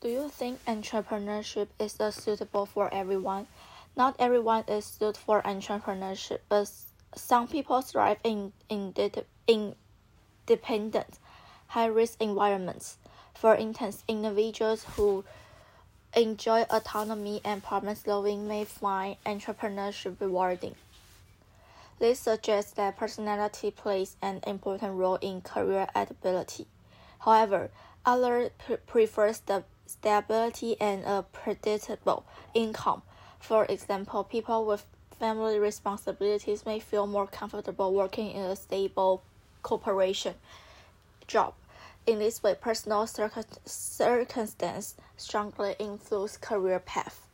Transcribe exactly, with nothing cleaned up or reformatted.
Do you think entrepreneurship is uh, suitable for everyone? Not everyone is suited for entrepreneurship, but some people thrive in, in, in dependent, high-risk environments. For instance, individuals who enjoy autonomy and problem-solving may find entrepreneurship rewarding. This suggests that personality plays an important role in career adaptability. However, others prefer st- stability and a predictable income. For example, people with family responsibilities may feel more comfortable working in a stable corporation job. In this way, personal circum- circumstance strongly influence career path.